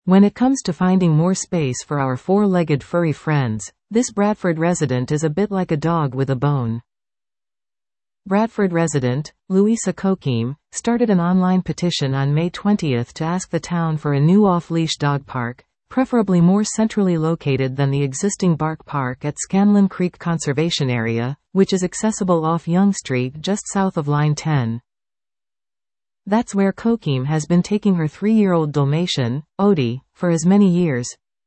When it comes to finding more space for our four-legged furry friends, this Bradford resident is a bit like a dog with a bone. Bradford resident, Louisa Kokim, started an online petition on May 20 to ask the town for a new off-leash dog park, preferably more centrally located than the existing Bark Park at Scanlon Creek Conservation Area, which is accessible off Yonge Street just south of Line 10. That's where Kokim has been taking her 3-year-old Dalmatian, Odie, for as many years.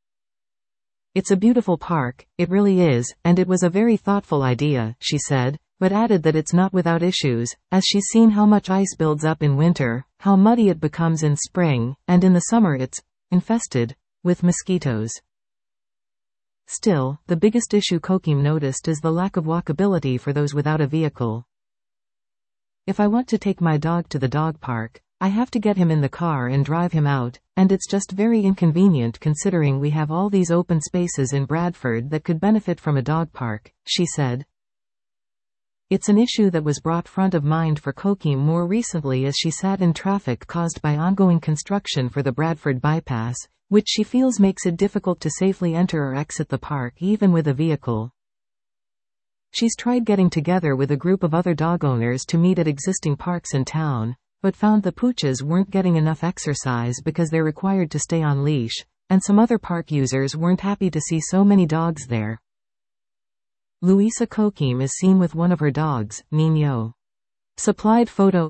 It's a beautiful park, it really is, and it was a very thoughtful idea, she said, but added that it's not without issues, as she's seen how much ice builds up in winter, how muddy it becomes in spring, and in the summer it's infested with mosquitoes. Still, the biggest issue Kokim noticed is the lack of walkability for those without a vehicle. If I want to take my dog to the dog park, I have to get him in the car and drive him out, and it's just very inconvenient considering we have all these open spaces in Bradford that could benefit from a dog park, she said. It's an issue that was brought front of mind for Kokim more recently as she sat in traffic caused by ongoing construction for the Bradford bypass, which she feels makes it difficult to safely enter or exit the park even with a vehicle. She's tried getting together with a group of other dog owners to meet at existing parks in town, but found the pooches weren't getting enough exercise because they're required to stay on leash, and some other park users weren't happy to see so many dogs there. Louisa Kokim is seen with one of her dogs, Nino. Supplied photo.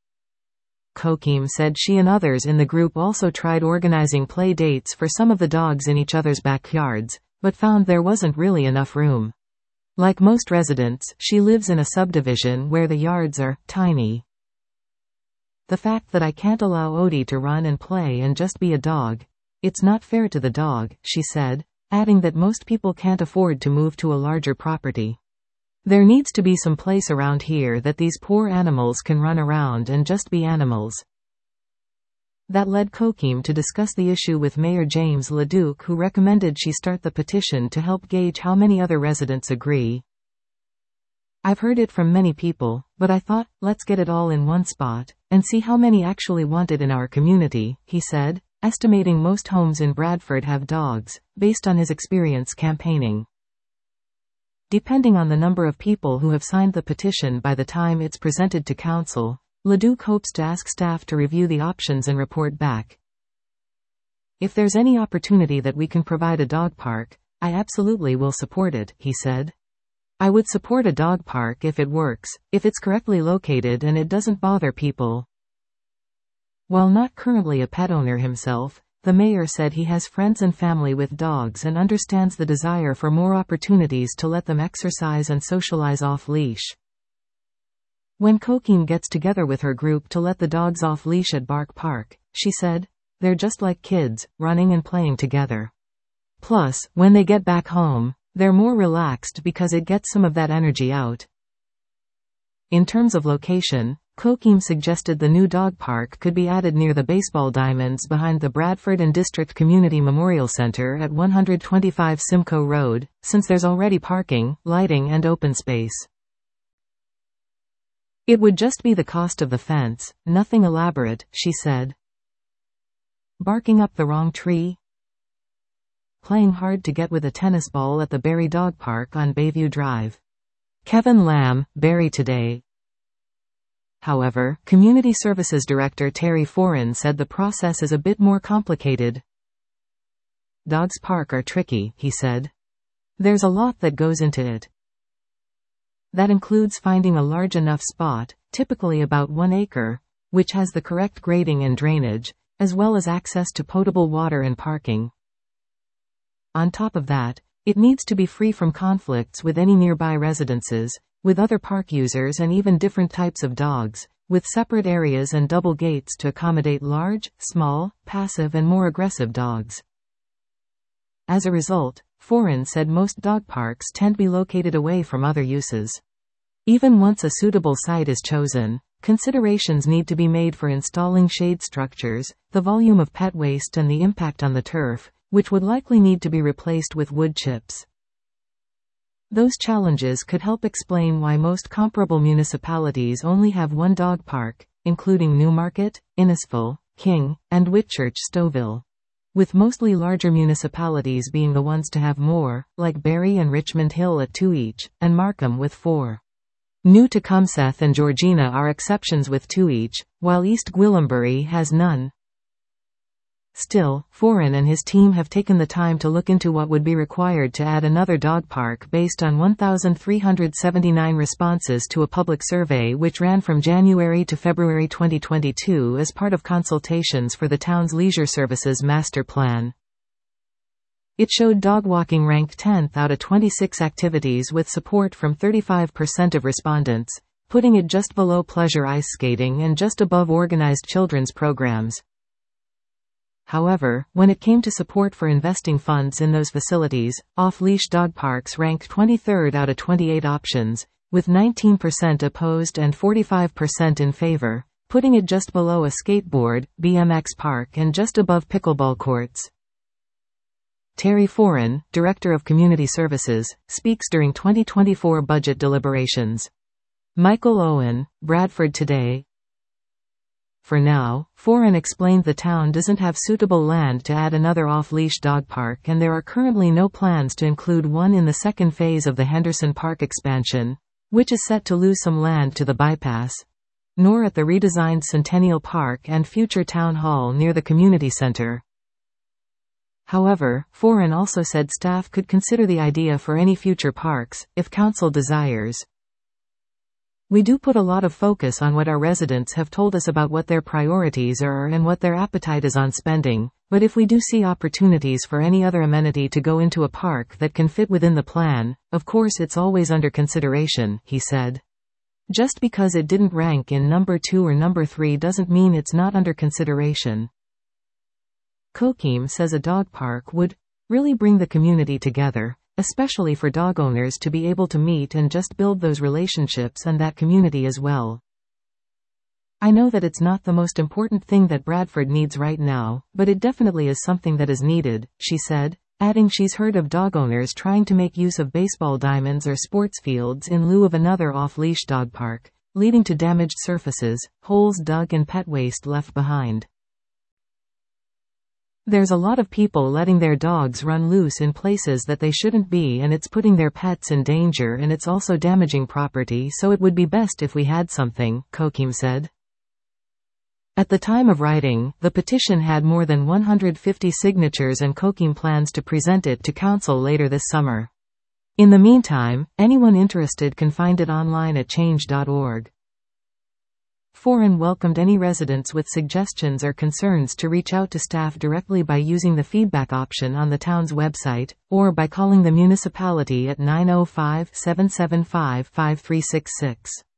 Kokim said she and others in the group also tried organizing play dates for some of the dogs in each other's backyards, but found there wasn't really enough room. Like most residents, she lives in a subdivision where the yards are tiny. The fact that I can't allow Odie to run and play and just be a dog, it's not fair to the dog, she said, adding that most people can't afford to move to a larger property. There needs to be some place around here that these poor animals can run around and just be animals. That led Kokim to discuss the issue with Mayor James LeDuc, who recommended she start the petition to help gauge how many other residents agree. I've heard it from many people, but I thought, let's get it all in one spot, and see how many actually want it in our community, he said, estimating most homes in Bradford have dogs, based on his experience campaigning. Depending on the number of people who have signed the petition by the time it's presented to council, LeDuc hopes to ask staff to review the options and report back. If there's any opportunity that we can provide a dog park, I absolutely will support it, he said. I would support a dog park if it works, if it's correctly located and it doesn't bother people. While not currently a pet owner himself, the mayor said he has friends and family with dogs and understands the desire for more opportunities to let them exercise and socialize off-leash. When Kokim gets together with her group to let the dogs off-leash at Bark Park, she said, they're just like kids, running and playing together. Plus, when they get back home, they're more relaxed because it gets some of that energy out. In terms of location, Kokim suggested the new dog park could be added near the baseball diamonds behind the Bradford and District Community Memorial Center at 125 Simcoe Road, since there's already parking, lighting and open space. It would just be the cost of the fence, nothing elaborate, she said. Barking up the wrong tree? Playing hard to get with a tennis ball at the Barry Dog Park on Bayview Drive. Kevin Lamb, Barry Today. However, Community Services Director Terry Foran said the process is a bit more complicated. Dogs Park are tricky, he said. There's a lot that goes into it. That includes finding a large enough spot, typically about 1 acre, which has the correct grading and drainage, as well as access to potable water and parking. On top of that, it needs to be free from conflicts with any nearby residences, with other park users and even different types of dogs, with separate areas and double gates to accommodate large, small, passive and more aggressive dogs. As a result, Foran said most dog parks tend to be located away from other uses. Even once a suitable site is chosen, considerations need to be made for installing shade structures, the volume of pet waste and the impact on the turf, which would likely need to be replaced with wood chips. Those challenges could help explain why most comparable municipalities only have one dog park, including Newmarket, Innisfil, King, and Whitchurch Stouffville. with mostly larger municipalities being the ones to have more, like Barrie and Richmond Hill at 2 each, and Markham with 4. New Tecumseth and Georgina are exceptions with 2 each, while East Gwillimbury has none. Still, Foran and his team have taken the time to look into what would be required to add another dog park based on 1,379 responses to a public survey which ran from January to February 2022 as part of consultations for the town's leisure services master plan. It showed dog walking ranked 10th out of 26 activities with support from 35% of respondents, putting it just below pleasure ice skating and just above organized children's programs. However, when it came to support for investing funds in those facilities, off-leash dog parks ranked 23rd out of 28 options, with 19% opposed and 45% in favor, putting it just below a skateboard, BMX park and just above pickleball courts. Terry Foran, Director of Community Services, speaks during 2024 budget deliberations. Michael Owen, Bradford Today. For now, Foran explained the town doesn't have suitable land to add another off-leash dog park and there are currently no plans to include one in the second phase of the Henderson Park expansion, which is set to lose some land to the bypass, nor at the redesigned Centennial Park and future town hall near the community center. However, Foran also said staff could consider the idea for any future parks, if council desires. We do put a lot of focus on what our residents have told us about what their priorities are and what their appetite is on spending, but if we do see opportunities for any other amenity to go into a park that can fit within the plan, of course it's always under consideration, he said. Just because it didn't rank in number 2 or number 3 doesn't mean it's not under consideration. Kokeem says a dog park would really bring the community together, especially for dog owners to be able to meet and just build those relationships and that community as well. I know that it's not the most important thing that Bradford needs right now, but it definitely is something that is needed, she said, adding she's heard of dog owners trying to make use of baseball diamonds or sports fields in lieu of another off-leash dog park, leading to damaged surfaces, holes dug and pet waste left behind. There's a lot of people letting their dogs run loose in places that they shouldn't be and it's putting their pets in danger and it's also damaging property, so it would be best if we had something, Kokeem said. At the time of writing, the petition had more than 150 signatures and Kokeem plans to present it to council later this summer. In the meantime, anyone interested can find it online at change.org. Foran welcomed any residents with suggestions or concerns to reach out to staff directly by using the feedback option on the town's website, or by calling the municipality at 905-775-5366.